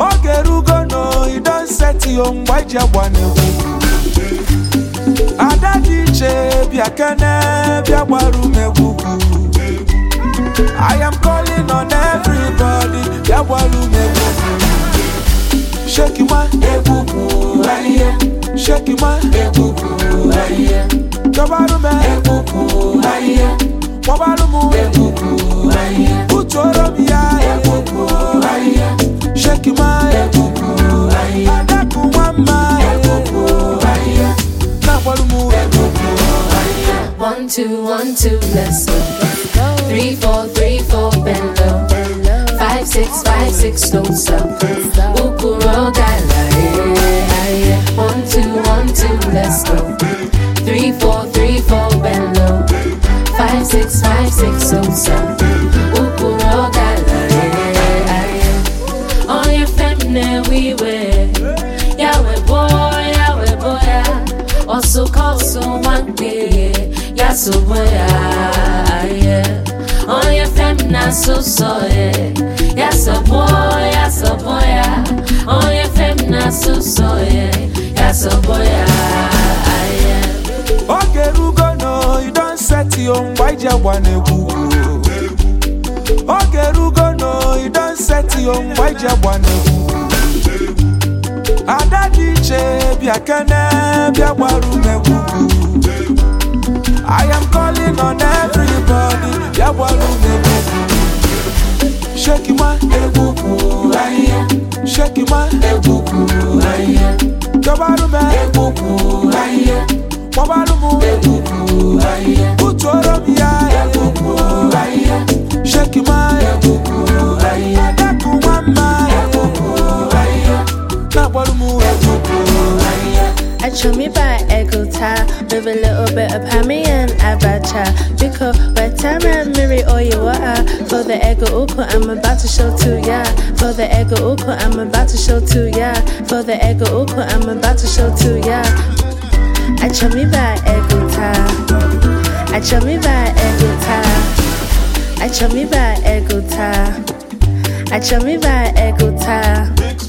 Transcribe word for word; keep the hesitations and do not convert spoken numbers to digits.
Ogerugo no, you don't set your white one. Adadiche, Biakane, Biawaru Mebuku. I am calling on everybody, Biawaru Mebuku. Shake you man, Ebuku, aye. Shake you man, Ebuku, aye. Kabaru me, Ebuku, aye. Wabaru mu, Ebuku, aye. Utoro biya, Ebuku, aye. Shake you man, Ebuku, aye. Adaku mama, Ebuku, aye. Nabaru mu, Ebuku, aye. One two one two, let's go. Three four three four, bend low. Five six five six, don't stop. Ukuro gala, yeah. One two one two, let's go. Three four three four, bend low. Five six five six, don't stop. Ukuro gala, yeah. On your feminine we wear. Yahweh boy, Yahweh boy. Also call someone gay. Yaso boy, yeah. On your feminine so so, yeah. Yaso boy, yaso boy. On your feminine so so, yeah. Yaso boy, yeah. Ogerugo no, you don't set your white one. Ogerugo no, you don't set your white one. Adadiche, Biakane, Biawaru Mebuku. I am calling on everybody, Biawaru Mebuku. Shake you man, Ebuku, aye. Shake you man, Ebuku, aye. Kabaru me, Ebuku, aye. Wabaru mu, Ebuku, aye. Utoro biya, Ebuku, aye. Shake you man, Ebuku, aye. Adaku mama, Ebuku, aye. Nabaru mu, Ebuku, aye. I chew me by Egota with a little bit of hammy and abacha. Because by time I marry all you are for the ego uko, I'm about to show to ya. For the ego uko, I'm about to show to ya. For the ego uko, I'm about to show to ya. I chew me by Egota. I chew me by Egota. I chew me by Egota. I chew me by Egota.